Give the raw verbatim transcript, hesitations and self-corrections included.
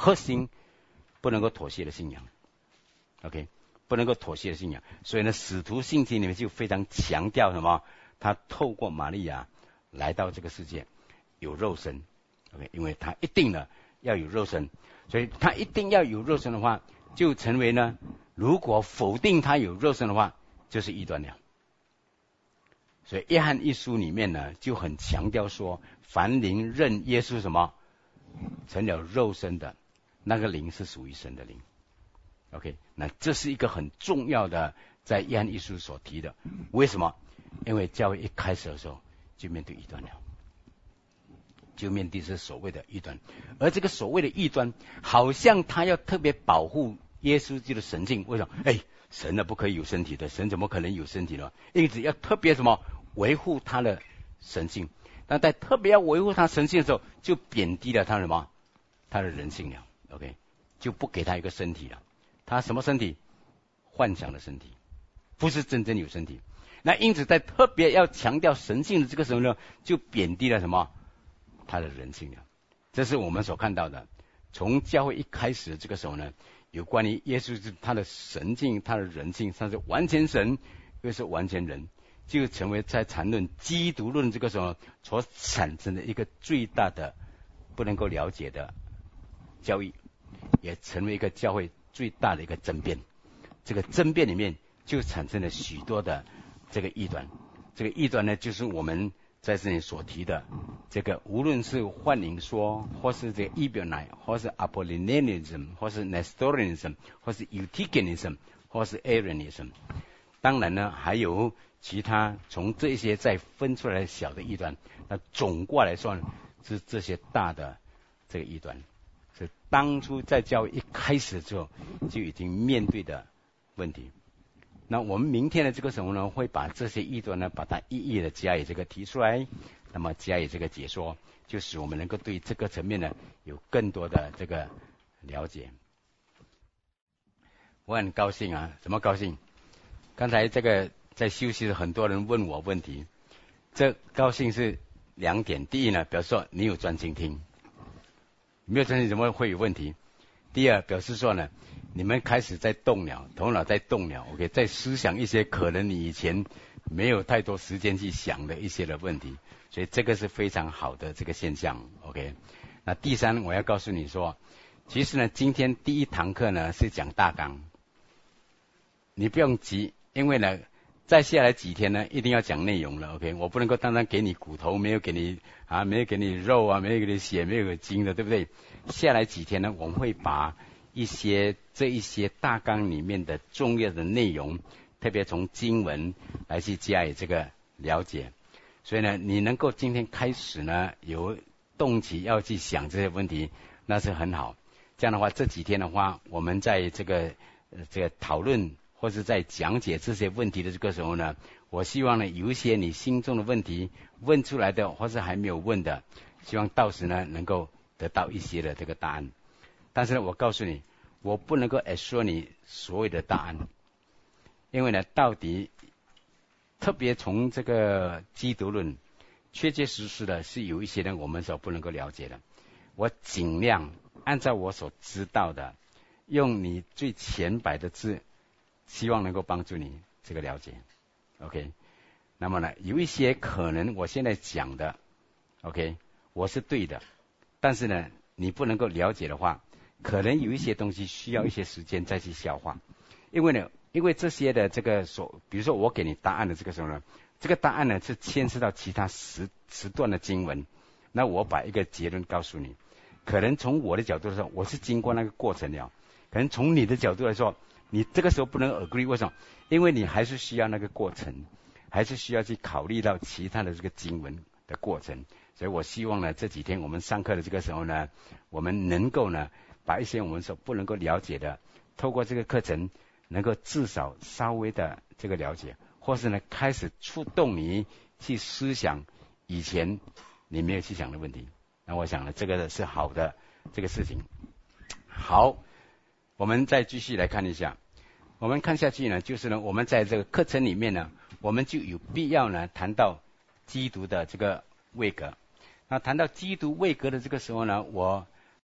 核心不能够妥协的信仰。OK， 不能够妥协的信仰。所以呢，使徒信经里面就非常强调什么？他透过玛利亚来到这个世界，有肉身。OK， 因为他一定呢要有肉身，所以他一定要有肉身的话，就成为呢，如果否定他有肉身的话，就是异端了。所以约翰一书里面呢，就很强调说，凡灵认耶稣什么成了肉身的，那个灵是属于神的灵。OK， 那这是一个很重要的，在约翰一书所提的。为什么？因为教会一开始的时候就面对异端了，就面对这所谓的异端，而这个所谓的异端，好像他要特别保护耶稣基督的神性。为什么？哎，神呢不可以有身体的，神怎么可能有身体呢？因此要特别什么维护他的神性。那在特别要维护他神性的时候，就贬低了他什么？他的人性了。OK， 就不给他一个身体了。他什么身体？幻想的身体，不是真正有身体。那因此在特别要强调神性的这个时候呢，就贬低了什么？他的人性了。这是我们所看到的。从教会一开始的这个时候呢，有关于耶稣是他的神性，他的人性，他是完全神又是完全人，就成为在谈论基督论这个时候所产生的一个最大的不能够了解的教义，也成为一个教会最大的一个争辩。这个争辩里面就产生了许多的这个异端。这个异端呢，就是我们在这里所提的这个，无论是幻灵说，或是这个异表乃，或是 Apollinarianism， 或是 Nestorianism， 或是 Eutychianism， 或是 Arianism。当然呢，还有其他从这些再分出来的小的异端。那总过来说，是这些大的这个异端，是当初在教会一开始之后就已经面对的问题。那我们明天的这个时候呢，会把这些异端呢，把它一一的加以这个提出来，那么加以这个解说，就使我们能够对这个层面呢有更多的这个了解。我很高兴啊，什么高兴？刚才这个在休息的很多人问我问题，这高兴是两点。第一呢，表示说你有专心听，没有专心怎么会有问题？第二，表示说呢，你们开始在动了，头脑在动了 ，OK， 在思想一些可能你以前没有太多时间去想的一些的问题，所以这个是非常好的这个现象 ，OK。那第三，我要告诉你说，其实呢，今天第一堂课呢是讲大纲，你不用急，因为呢，再下来几天呢，一定要讲内容了 ，OK。我不能够单单给你骨头，没有给你啊，没有给你肉啊，没有给你血，没有给你筋的，对不对？下来几天呢，我们会把一些这一些大纲里面的重要的内容，特别从经文来去加以这个了解。所以呢，你能够今天开始呢有动机要去想这些问题，那是很好。这样的话，这几天的话，我们在这个呃这个讨论或是在讲解这些问题的这个时候呢，我希望呢有一些你心中的问题问出来的，或是还没有问的，希望到时呢能够得到一些的这个答案。但是呢，我告诉你，我不能够 assure 你所有的答案，因为呢，到底特别从这个基督论，确确实实的是有一些人我们所不能够了解的。我尽量按照我所知道的，用你最浅白的字，希望能够帮助你这个了解 ，OK。那么呢，有一些可能我现在讲的 ，OK， 我是对的，但是呢，你不能够了解的话，可能有一些东西需要一些时间再去消化。因为呢，因为这些的这个所，比如说我给你答案的这个时候呢，这个答案呢是牵涉到其他时时段的经文，那我把一个结论告诉你，可能从我的角度来说，我是经过那个过程了，可能从你的角度来说，你这个时候不能 agree， 为什么？因为你还是需要那个过程，还是需要去考虑到其他的这个经文的过程。所以我希望呢，这几天我们上课的这个时候呢，我们能够呢，把一些我们所不能够了解的，透过这个课程，能够至少稍微的这个了解，或是呢，开始触动你去思想以前你没有去想的问题。那我想呢，这个是好的这个事情。好，我们再继续来看一下。我们看下去呢，就是呢，我们在这个课程里面呢，我们就有必要呢谈到基督的这个位格。那谈到基督位格的这个时候呢，我